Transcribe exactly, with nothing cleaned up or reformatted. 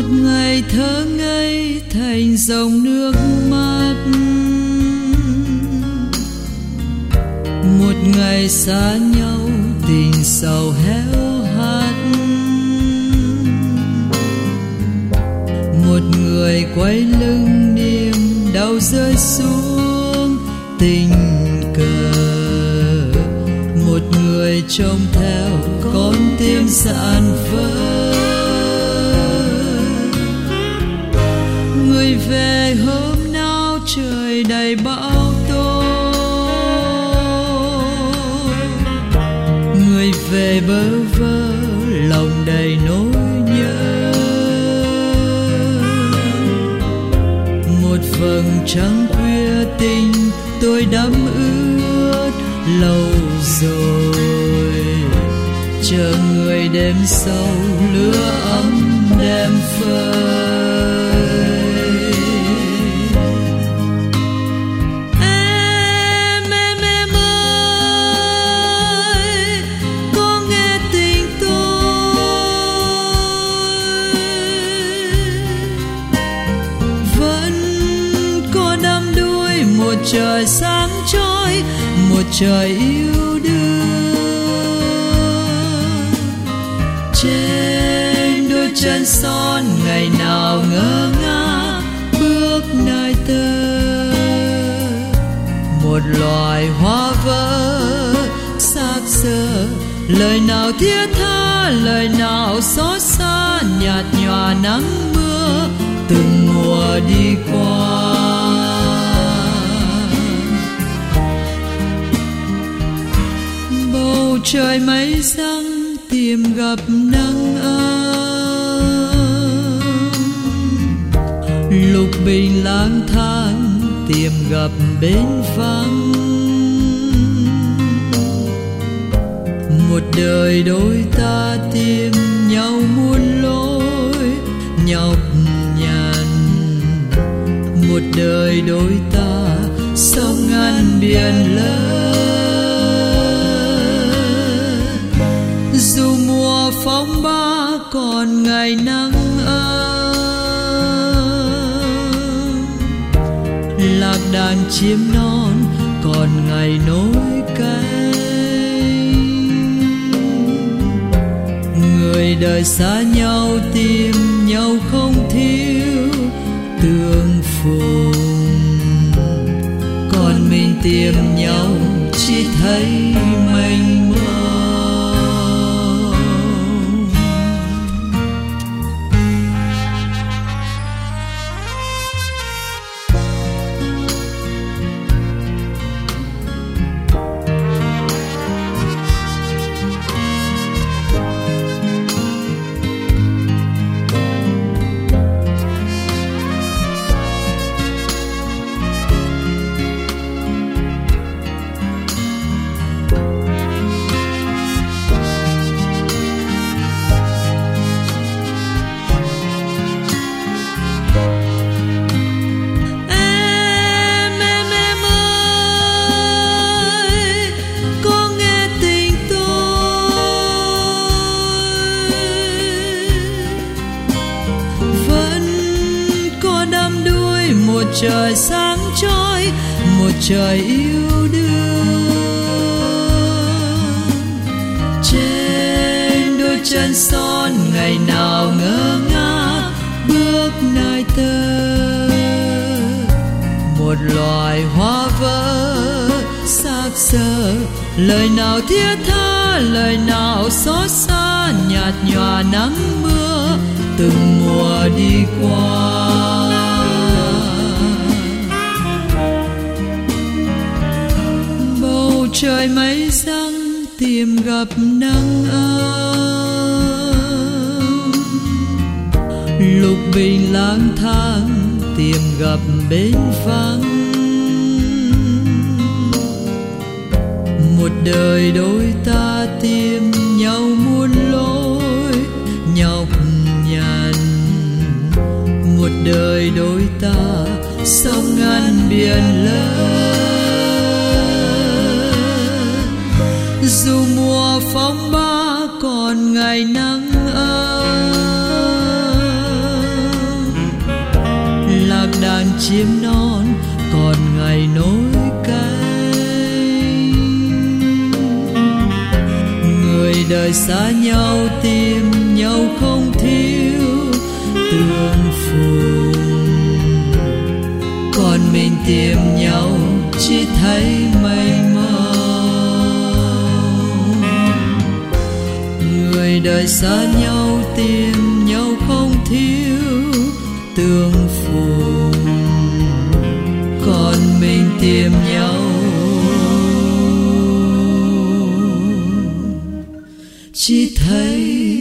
ngày thơ ngây thành dòng nước mắt, một ngày xa nhau tình sầu héo hắt, một người quay lưng niềm đau rơi xuống tình cờ, một người trông theo con tim dạn vỡ. Người về hôm nào trời đầy bão tố, người về bơ vơ lòng đầy nỗi nhớ. Một vầng trăng khuya tình tôi đắm ướt lâu rồi, chờ người đêm sâu lửa ấm đem phơi. Em em em ơi, có nghe tình tôi vẫn có đắm đuối một trời sáng chói, một trời yêu đương. Trên đôi chân son ngày nào ngơ ngác bước nơi tơ, một loài hoa vỡ xác xơ, lời nào thiết tha lời nào xót xa, nhạt nhòa nắng mưa từng mùa đi qua. Bầu trời mây răng tìm gặp nắng ấm, lục bình lang thang tìm gặp bến vắng. Một đời đôi ta tìm nhau muôn lối nhọc nhằn, một đời đôi ta sông ngàn biển lớn. Dù mùa phong ba còn ngày nắng ấm, lạc đàn chim non còn ngày nối cánh. Người đời xa nhau tìm nhau không thiếu tương phùng, còn mình tìm nhau chỉ thấy mênh mông. Một trời sáng chói, một trời yêu đương. Trên đôi chân son ngày nào ngơ ngác bước nơi tơ, một loài hoa vỡ xác xơ, lời nào thiết tha lời nào xót xa, nhạt nhòa nắng mưa từng mùa đi qua. Trời mây răng tìm gặp nắng ấm, lục bình lang thang tìm gặp bến vắng. Một đời đôi ta tìm nhau muôn lối nhọc nhằn, một đời đôi ta sông ngàn biển lớn. Dù mùa phong ba còn ngày nắng ấm, chiêm non còn ngày nối cay. Người đời xa nhau tìm nhau không thiếu tương phùng, còn mình tìm nhau chỉ thấy mênh mông. Người đời xa nhau tìm nhau không thiếu tương phùng, còn mình tìm nhau chỉ thấy